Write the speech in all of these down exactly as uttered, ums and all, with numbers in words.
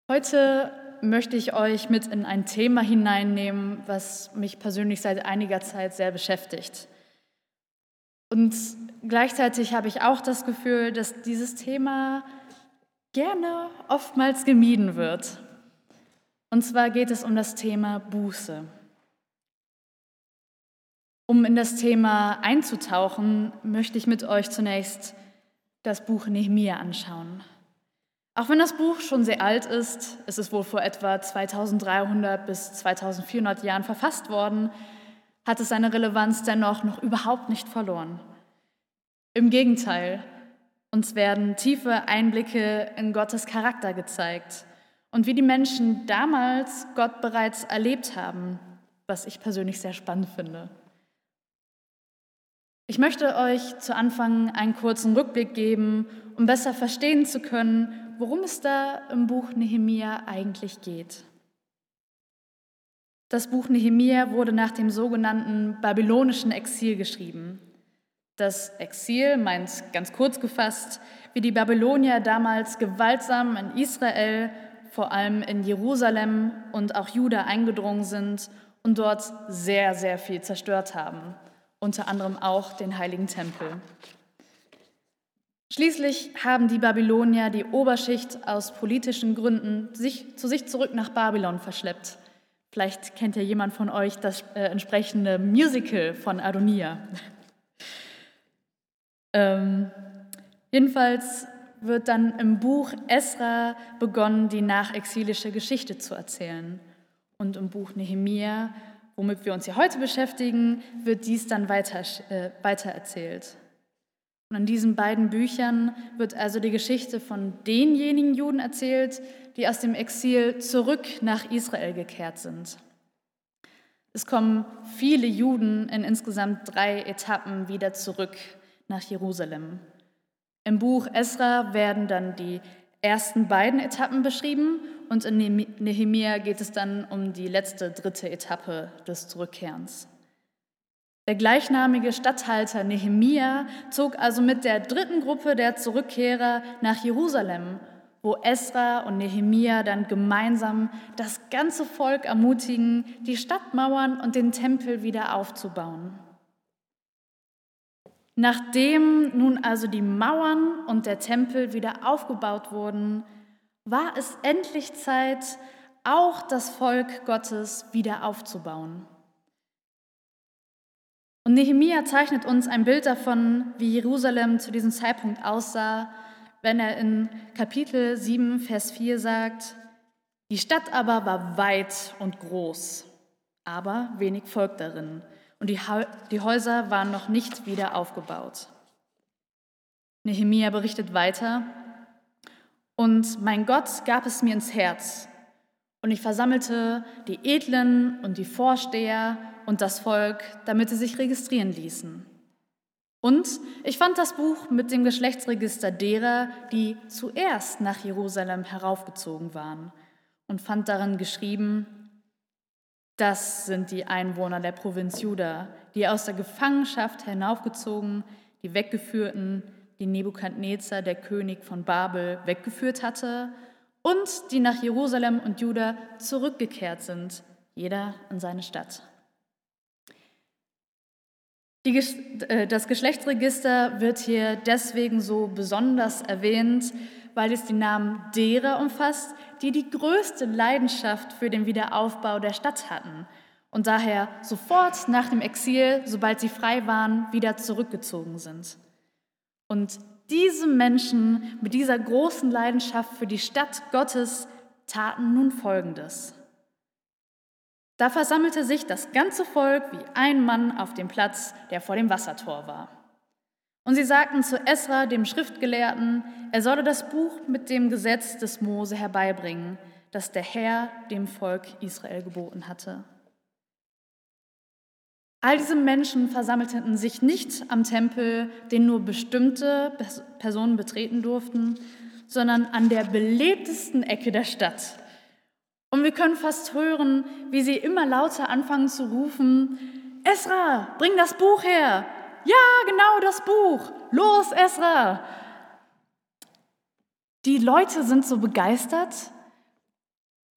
Heute möchte ich euch mit in ein Thema hineinnehmen, was mich persönlich seit einiger Zeit sehr beschäftigt. Und gleichzeitig habe ich auch das Gefühl, dass dieses Thema gerne oftmals gemieden wird. Und zwar geht es um das Thema Buße. Um in das Thema einzutauchen, möchte ich mit euch zunächst das Buch Nehemia anschauen. Auch wenn das Buch schon sehr alt ist, es ist wohl vor etwa zweitausenddreihundert bis zweitausendvierhundert Jahren verfasst worden, hat es seine Relevanz dennoch noch überhaupt nicht verloren. Im Gegenteil, uns werden tiefe Einblicke in Gottes Charakter gezeigt und wie die Menschen damals Gott bereits erlebt haben, was ich persönlich sehr spannend finde. Ich möchte euch zu Anfang einen kurzen Rückblick geben, um besser verstehen zu können, worum es da im Buch Nehemia eigentlich geht. Das Buch Nehemia wurde nach dem sogenannten babylonischen Exil geschrieben. Das Exil meint ganz kurz gefasst, wie die Babylonier damals gewaltsam in Israel, vor allem in Jerusalem und auch Juda eingedrungen sind und dort sehr, sehr viel zerstört haben, unter anderem auch den heiligen Tempel. Schließlich haben die Babylonier die Oberschicht aus politischen Gründen sich, zu sich zurück nach Babylon verschleppt. Vielleicht kennt ja jemand von euch das äh, entsprechende Musical von Adonia. ähm, jedenfalls wird dann im Buch Esra begonnen, die nachexilische Geschichte zu erzählen. Und im Buch Nehemia, womit wir uns hier heute beschäftigen, wird dies dann weiter, äh, weitererzählt. Und in diesen beiden Büchern wird also die Geschichte von denjenigen Juden erzählt, die aus dem Exil zurück nach Israel gekehrt sind. Es kommen viele Juden in insgesamt drei Etappen wieder zurück nach Jerusalem. Im Buch Esra werden dann die ersten beiden Etappen beschrieben und in Nehemia geht es dann um die letzte, dritte Etappe des Zurückkehrens. Der gleichnamige Statthalter Nehemia zog also mit der dritten Gruppe der Zurückkehrer nach Jerusalem, wo Esra und Nehemia dann gemeinsam das ganze Volk ermutigen, die Stadtmauern und den Tempel wieder aufzubauen. Nachdem nun also die Mauern und der Tempel wieder aufgebaut wurden, war es endlich Zeit, auch das Volk Gottes wieder aufzubauen. Und Nehemia zeichnet uns ein Bild davon, wie Jerusalem zu diesem Zeitpunkt aussah, wenn er in Kapitel sieben, Vers vier sagt: Die Stadt aber war weit und groß, aber wenig Volk darin, und die, ha- die Häuser waren noch nicht wieder aufgebaut. Nehemia berichtet weiter: Und mein Gott gab es mir ins Herz, und ich versammelte die Edlen und die Vorsteher und das Volk, damit sie sich registrieren ließen. Und ich fand das Buch mit dem Geschlechtsregister derer, die zuerst nach Jerusalem heraufgezogen waren, und fand darin geschrieben: Das sind die Einwohner der Provinz Juda, die aus der Gefangenschaft hinaufgezogen, die Weggeführten, die Nebukadnezar, der König von Babel, weggeführt hatte, und die nach Jerusalem und Juda zurückgekehrt sind, jeder in seine Stadt. Die, das Geschlechtsregister wird hier deswegen so besonders erwähnt, weil es die Namen derer umfasst, die die größte Leidenschaft für den Wiederaufbau der Stadt hatten und daher sofort nach dem Exil, sobald sie frei waren, wieder zurückgezogen sind. Und diese Menschen mit dieser großen Leidenschaft für die Stadt Gottes taten nun Folgendes. Da versammelte sich das ganze Volk wie ein Mann auf dem Platz, der vor dem Wassertor war. Und sie sagten zu Esra, dem Schriftgelehrten, er solle das Buch mit dem Gesetz des Mose herbeibringen, das der Herr dem Volk Israel geboten hatte. All diese Menschen versammelten sich nicht am Tempel, den nur bestimmte Personen betreten durften, sondern an der belebtesten Ecke der Stadt. Und wir können fast hören, wie sie immer lauter anfangen zu rufen: Esra, bring das Buch her! Ja, genau das Buch! Los, Esra! Die Leute sind so begeistert,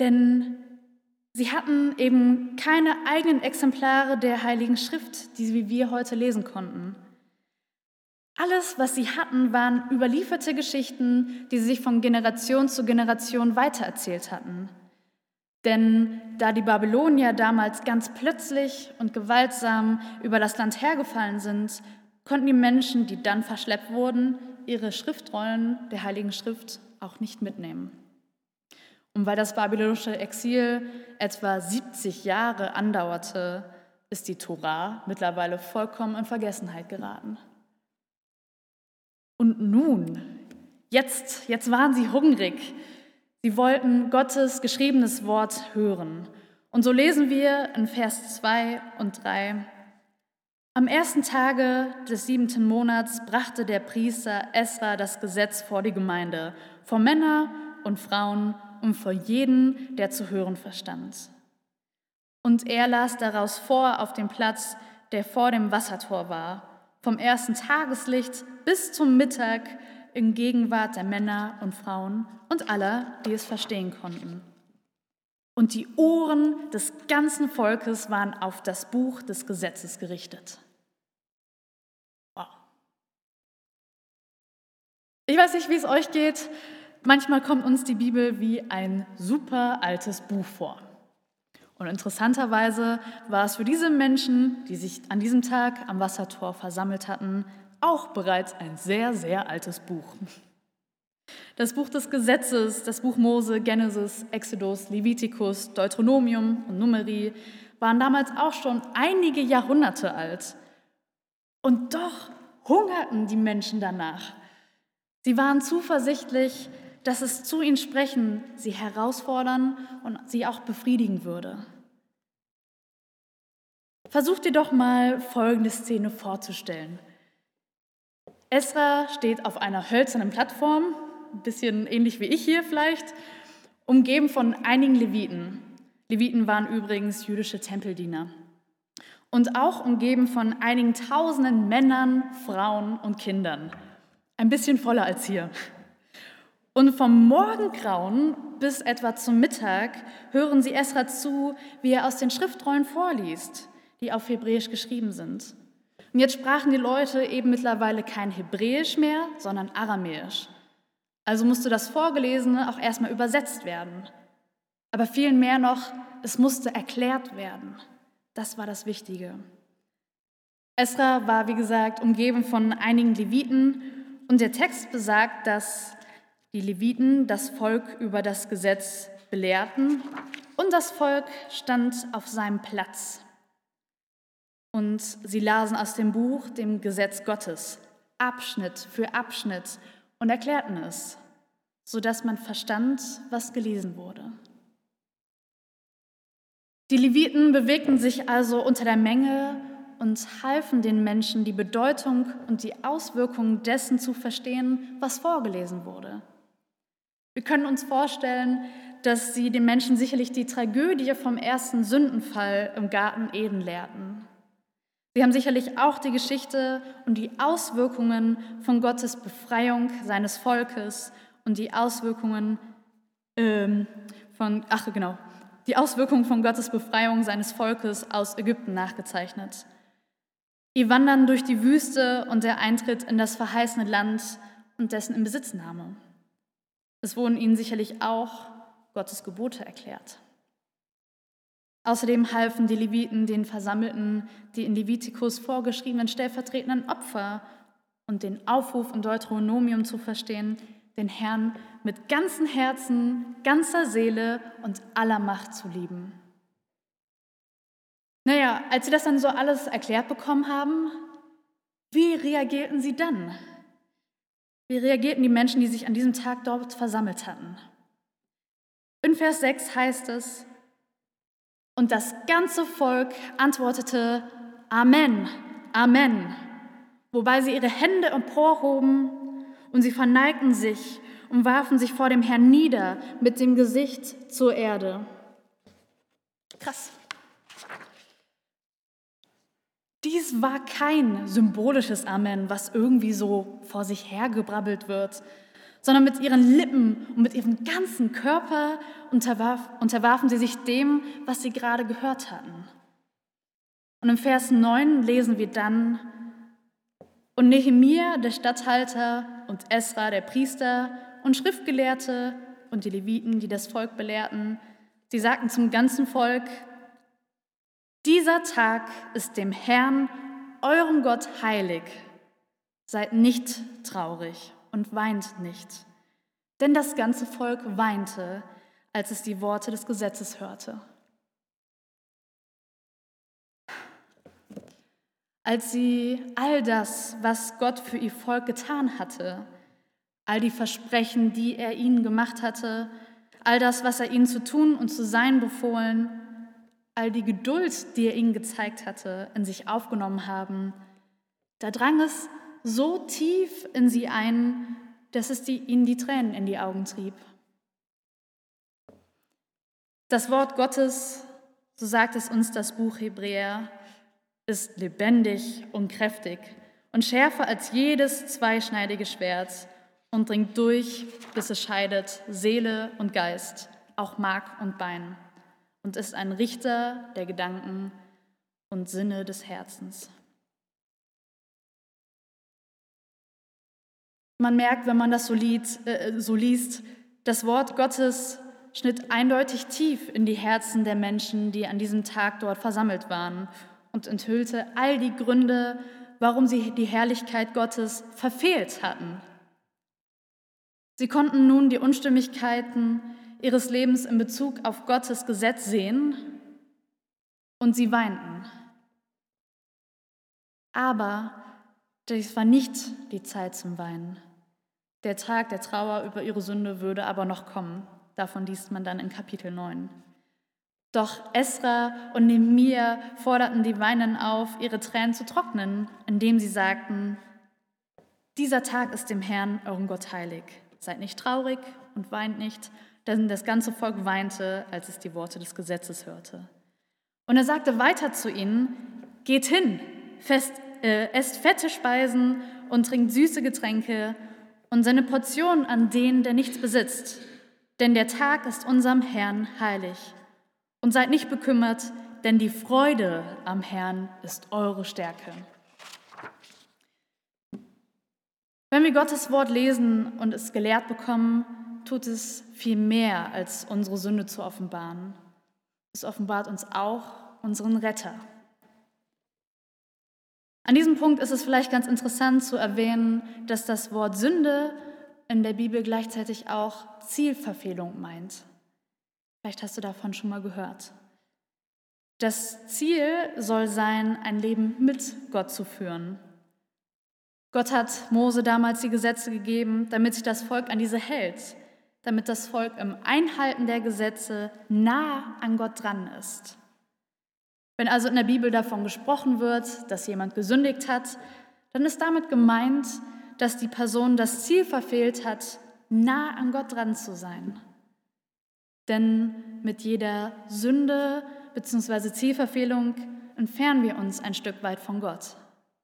Denn sie hatten eben keine eigenen Exemplare der Heiligen Schrift, die wie wir heute lesen konnten. Alles, was sie hatten, waren überlieferte Geschichten, die sie sich von Generation zu Generation weitererzählt hatten. Denn da die Babylonier damals ganz plötzlich und gewaltsam über das Land hergefallen sind, konnten die Menschen, die dann verschleppt wurden, ihre Schriftrollen der Heiligen Schrift auch nicht mitnehmen. Und weil das babylonische Exil etwa siebzig Jahre andauerte, ist die Tora mittlerweile vollkommen in Vergessenheit geraten. Und nun, jetzt, jetzt waren sie hungrig. Sie wollten Gottes geschriebenes Wort hören. Und so lesen wir in Vers zwei und drei: Am ersten Tage des siebenten Monats brachte der Priester Esra das Gesetz vor die Gemeinde, vor Männer und Frauen und vor jeden, der zu hören verstand. Und er las daraus vor auf dem Platz, der vor dem Wassertor war, vom ersten Tageslicht bis zum Mittag in Gegenwart der Männer und Frauen und aller, die es verstehen konnten. Und die Ohren des ganzen Volkes waren auf das Buch des Gesetzes gerichtet. Wow. Ich weiß nicht, wie es euch geht. Manchmal kommt uns die Bibel wie ein super altes Buch vor. Und interessanterweise war es für diese Menschen, die sich an diesem Tag am Wassertor versammelt hatten, auch bereits ein sehr, sehr altes Buch. Das Buch des Gesetzes, das Buch Mose, Genesis, Exodus, Levitikus, Deuteronomium und Numeri waren damals auch schon einige Jahrhunderte alt. Und doch hungerten die Menschen danach. Sie waren zuversichtlich, dass es zu ihnen sprechen, sie herausfordern und sie auch befriedigen würde. Versucht dir doch mal folgende Szene vorzustellen. Esra steht auf einer hölzernen Plattform, ein bisschen ähnlich wie ich hier vielleicht, umgeben von einigen Leviten. Leviten waren übrigens jüdische Tempeldiener. Und auch umgeben von einigen tausenden Männern, Frauen und Kindern. Ein bisschen voller als hier. Und vom Morgengrauen bis etwa zum Mittag hören sie Esra zu, wie er aus den Schriftrollen vorliest, die auf Hebräisch geschrieben sind. Und jetzt sprachen die Leute eben mittlerweile kein Hebräisch mehr, sondern Aramäisch. Also musste das Vorgelesene auch erstmal übersetzt werden. Aber viel mehr noch, es musste erklärt werden. Das war das Wichtige. Esra war, wie gesagt, umgeben von einigen Leviten und der Text besagt, dass die Leviten das Volk über das Gesetz belehrten und das Volk stand auf seinem Platz. Und sie lasen aus dem Buch, dem Gesetz Gottes, Abschnitt für Abschnitt und erklärten es, sodass man verstand, was gelesen wurde. Die Leviten bewegten sich also unter der Menge und halfen den Menschen, die Bedeutung und die Auswirkungen dessen zu verstehen, was vorgelesen wurde. Wir können uns vorstellen, dass sie den Menschen sicherlich die Tragödie vom ersten Sündenfall im Garten Eden lehrten. Sie haben sicherlich auch die Geschichte und die Auswirkungen von Gottes Befreiung seines Volkes und die Auswirkungen ähm, von, ach genau, die Auswirkungen von Gottes Befreiung seines Volkes aus Ägypten nachgezeichnet. Ihr Wandern durch die Wüste und der Eintritt in das verheißene Land und dessen Inbesitznahme. Es wurden ihnen sicherlich auch Gottes Gebote erklärt. Außerdem halfen die Leviten den Versammelten, die in Levitikus vorgeschriebenen stellvertretenden Opfer und den Aufruf in Deuteronomium zu verstehen, den Herrn mit ganzem Herzen, ganzer Seele und aller Macht zu lieben. Naja, als sie das dann so alles erklärt bekommen haben, wie reagierten sie dann? Wie reagierten die Menschen, die sich an diesem Tag dort versammelt hatten? In Vers sechs heißt es: Und das ganze Volk antwortete Amen, Amen, wobei sie ihre Hände emporhoben und sie verneigten sich und warfen sich vor dem Herrn nieder mit dem Gesicht zur Erde. Krass. Dies war kein symbolisches Amen, was irgendwie so vor sich hergebrabbelt wird, sondern mit ihren Lippen und mit ihrem ganzen Körper unterwarf, unterwarfen sie sich dem, was sie gerade gehört hatten. Und im Vers neun lesen wir dann: Und Nehemia, der Statthalter, und Esra, der Priester, und Schriftgelehrte und die Leviten, die das Volk belehrten, sie sagten zum ganzen Volk: Dieser Tag ist dem Herrn, eurem Gott, heilig. Seid nicht traurig und weint nicht. Denn das ganze Volk weinte, als es die Worte des Gesetzes hörte. Als sie all das, was Gott für ihr Volk getan hatte, all die Versprechen, die er ihnen gemacht hatte, all das, was er ihnen zu tun und zu sein befohlen, all die Geduld, die er ihnen gezeigt hatte, in sich aufgenommen haben, da drang es so tief in sie ein, dass es die, ihnen die Tränen in die Augen trieb. Das Wort Gottes, so sagt es uns das Buch Hebräer, ist lebendig und kräftig und schärfer als jedes zweischneidige Schwert und dringt durch, bis es scheidet Seele und Geist, auch Mark und Bein, und ist ein Richter der Gedanken und Sinne des Herzens. Man merkt, wenn man das so, liest, äh, so liest, das Wort Gottes schnitt eindeutig tief in die Herzen der Menschen, die an diesem Tag dort versammelt waren, und enthüllte all die Gründe, warum sie die Herrlichkeit Gottes verfehlt hatten. Sie konnten nun die Unstimmigkeiten ihres Lebens in Bezug auf Gottes Gesetz sehen und sie weinten. Aber dies war nicht die Zeit zum Weinen. Der Tag der Trauer über ihre Sünde würde aber noch kommen. Davon liest man dann in Kapitel neun. Doch Esra und Nehemia forderten die Weinenden auf, ihre Tränen zu trocknen, indem sie sagten: Dieser Tag ist dem Herrn, eurem Gott, heilig. Seid nicht traurig und weint nicht, denn das ganze Volk weinte, als es die Worte des Gesetzes hörte. Und er sagte weiter zu ihnen: Geht hin, fest, äh, esst fette Speisen und trinkt süße Getränke und seine Portion an den, der nichts besitzt. Denn der Tag ist unserem Herrn heilig. Und seid nicht bekümmert, denn die Freude am Herrn ist eure Stärke. Wenn wir Gottes Wort lesen und es gelehrt bekommen, tut es viel mehr, als unsere Sünde zu offenbaren. Es offenbart uns auch unseren Retter. An diesem Punkt ist es vielleicht ganz interessant zu erwähnen, dass das Wort Sünde in der Bibel gleichzeitig auch Zielverfehlung meint. Vielleicht hast du davon schon mal gehört. Das Ziel soll sein, ein Leben mit Gott zu führen. Gott hat Mose damals die Gesetze gegeben, damit sich das Volk an diese hält, damit das Volk im Einhalten der Gesetze nah an Gott dran ist. Wenn also in der Bibel davon gesprochen wird, dass jemand gesündigt hat, dann ist damit gemeint, dass die Person das Ziel verfehlt hat, nah an Gott dran zu sein. Denn mit jeder Sünde bzw. Zielverfehlung entfernen wir uns ein Stück weit von Gott.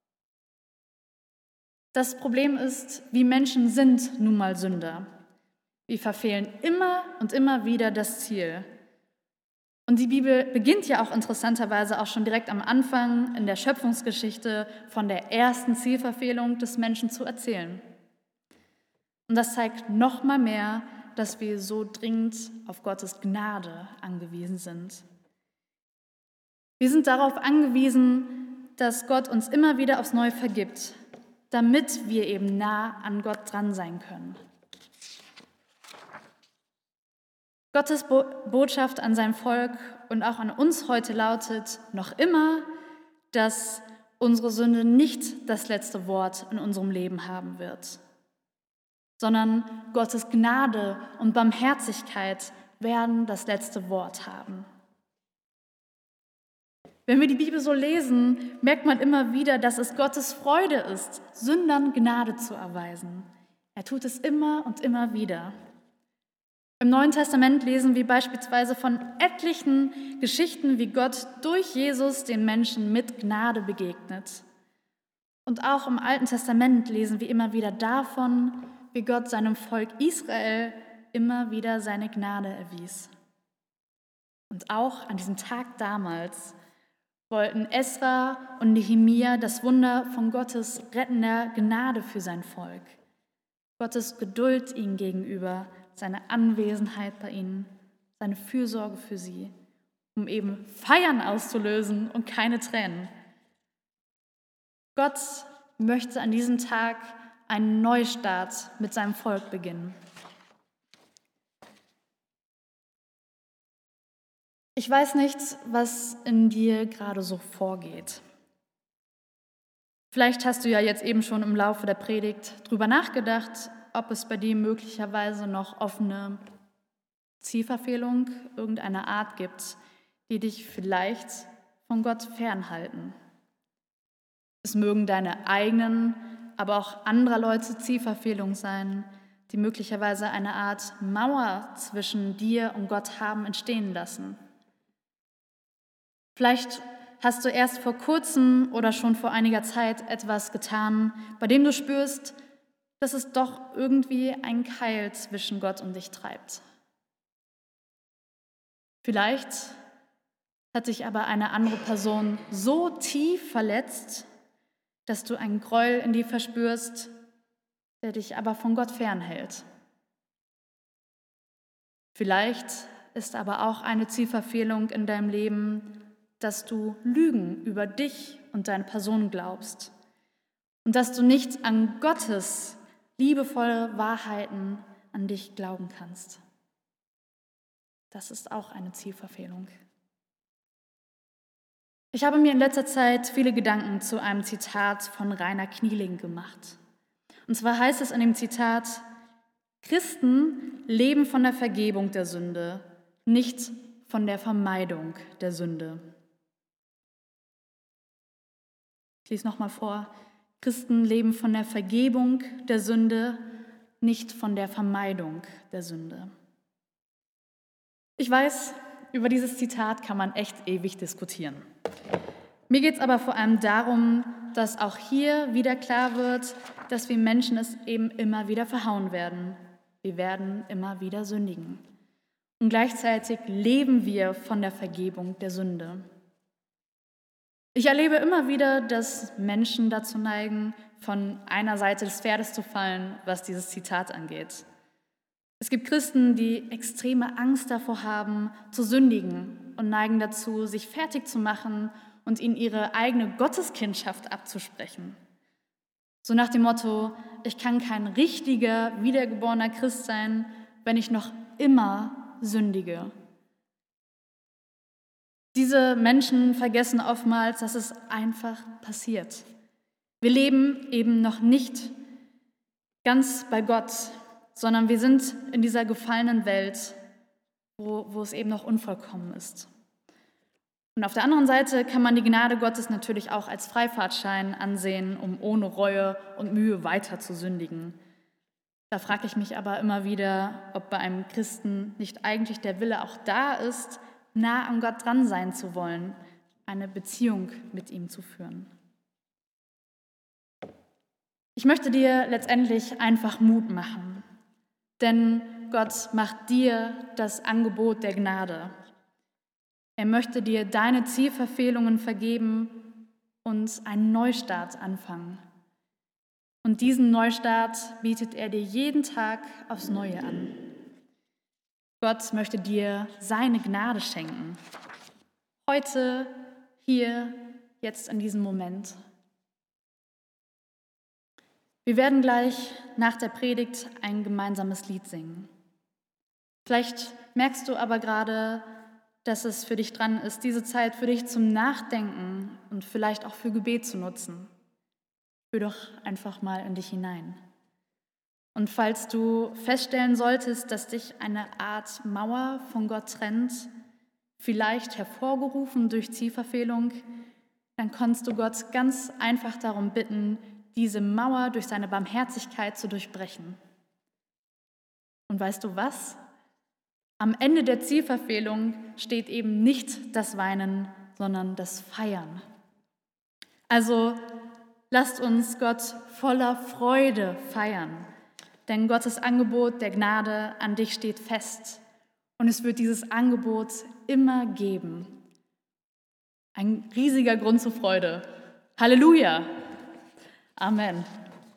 Das Problem ist, wir Menschen sind nun mal Sünder. Wir verfehlen immer und immer wieder das Ziel. Und die Bibel beginnt ja auch interessanterweise auch schon direkt am Anfang in der Schöpfungsgeschichte von der ersten Zielverfehlung des Menschen zu erzählen. Und das zeigt noch mal mehr, dass wir so dringend auf Gottes Gnade angewiesen sind. Wir sind darauf angewiesen, dass Gott uns immer wieder aufs Neue vergibt, damit wir eben nah an Gott dran sein können. Gottes Bo- Botschaft an sein Volk und auch an uns heute lautet noch immer, dass unsere Sünde nicht das letzte Wort in unserem Leben haben wird, sondern Gottes Gnade und Barmherzigkeit werden das letzte Wort haben. Wenn wir die Bibel so lesen, merkt man immer wieder, dass es Gottes Freude ist, Sündern Gnade zu erweisen. Er tut es immer und immer wieder. Im Neuen Testament lesen wir beispielsweise von etlichen Geschichten, wie Gott durch Jesus den Menschen mit Gnade begegnet. Und auch im Alten Testament lesen wir immer wieder davon, wie Gott seinem Volk Israel immer wieder seine Gnade erwies. Und auch an diesem Tag damals wollten Esra und Nehemia das Wunder von Gottes rettender Gnade für sein Volk, Gottes Geduld ihnen gegenüber, seine Anwesenheit bei ihnen, seine Fürsorge für sie, um eben Feiern auszulösen und keine Tränen. Gott möchte an diesem Tag einen Neustart mit seinem Volk beginnen. Ich weiß nicht, was in dir gerade so vorgeht. Vielleicht hast du ja jetzt eben schon im Laufe der Predigt drüber nachgedacht, ob es bei dir möglicherweise noch offene Zielverfehlung irgendeiner Art gibt, die dich vielleicht von Gott fernhalten. Es mögen deine eigenen, aber auch anderer Leute Zielverfehlungen sein, die möglicherweise eine Art Mauer zwischen dir und Gott haben entstehen lassen. Vielleicht hast du erst vor kurzem oder schon vor einiger Zeit etwas getan, bei dem du spürst, dass es doch irgendwie einen Keil zwischen Gott und dich treibt. Vielleicht hat dich aber eine andere Person so tief verletzt, dass du einen Groll in dir verspürst, der dich aber von Gott fernhält. Vielleicht ist aber auch eine Zielverfehlung in deinem Leben, dass du Lügen über dich und deine Person glaubst und dass du nicht an Gottes liebevolle Wahrheiten an dich glauben kannst. Das ist auch eine Zielverfehlung. Ich habe mir in letzter Zeit viele Gedanken zu einem Zitat von Rainer Knieling gemacht. Und zwar heißt es in dem Zitat: Christen leben von der Vergebung der Sünde, nicht von der Vermeidung der Sünde. Ich lese nochmal vor. Christen leben von der Vergebung der Sünde, nicht von der Vermeidung der Sünde. Ich weiß, über dieses Zitat kann man echt ewig diskutieren. Mir geht es aber vor allem darum, dass auch hier wieder klar wird, dass wir Menschen es eben immer wieder verhauen werden. Wir werden immer wieder sündigen. Und gleichzeitig leben wir von der Vergebung der Sünde. Ich erlebe immer wieder, dass Menschen dazu neigen, von einer Seite des Pferdes zu fallen, was dieses Zitat angeht. Es gibt Christen, die extreme Angst davor haben, zu sündigen und neigen dazu, sich fertig zu machen und ihnen ihre eigene Gotteskindschaft abzusprechen. So nach dem Motto: Ich kann kein richtiger, wiedergeborener Christ sein, wenn ich noch immer sündige. Diese Menschen vergessen oftmals, dass es einfach passiert. Wir leben eben noch nicht ganz bei Gott, sondern wir sind in dieser gefallenen Welt, wo, wo es eben noch unvollkommen ist. Und auf der anderen Seite kann man die Gnade Gottes natürlich auch als Freifahrtschein ansehen, um ohne Reue und Mühe weiter zu sündigen. Da frage ich mich aber immer wieder, ob bei einem Christen nicht eigentlich der Wille auch da ist, nah an Gott dran sein zu wollen, eine Beziehung mit ihm zu führen. Ich möchte dir letztendlich einfach Mut machen, denn Gott macht dir das Angebot der Gnade. Er möchte dir deine Zielverfehlungen vergeben und einen Neustart anfangen. Und diesen Neustart bietet er dir jeden Tag aufs Neue an. Gott möchte dir seine Gnade schenken. Heute, hier, jetzt in diesem Moment. Wir werden gleich nach der Predigt ein gemeinsames Lied singen. Vielleicht merkst du aber gerade, dass es für dich dran ist, diese Zeit für dich zum Nachdenken und vielleicht auch für Gebet zu nutzen. Fühl doch einfach mal in dich hinein. Und falls du feststellen solltest, dass dich eine Art Mauer von Gott trennt, vielleicht hervorgerufen durch Zielverfehlung, dann kannst du Gott ganz einfach darum bitten, diese Mauer durch seine Barmherzigkeit zu durchbrechen. Und weißt du was? Am Ende der Zielverfehlung steht eben nicht das Weinen, sondern das Feiern. Also lasst uns Gott voller Freude feiern. denn Gottes Angebot der Gnade an dich steht fest und es wird dieses Angebot immer geben. Ein riesiger Grund zur Freude. Halleluja! Amen.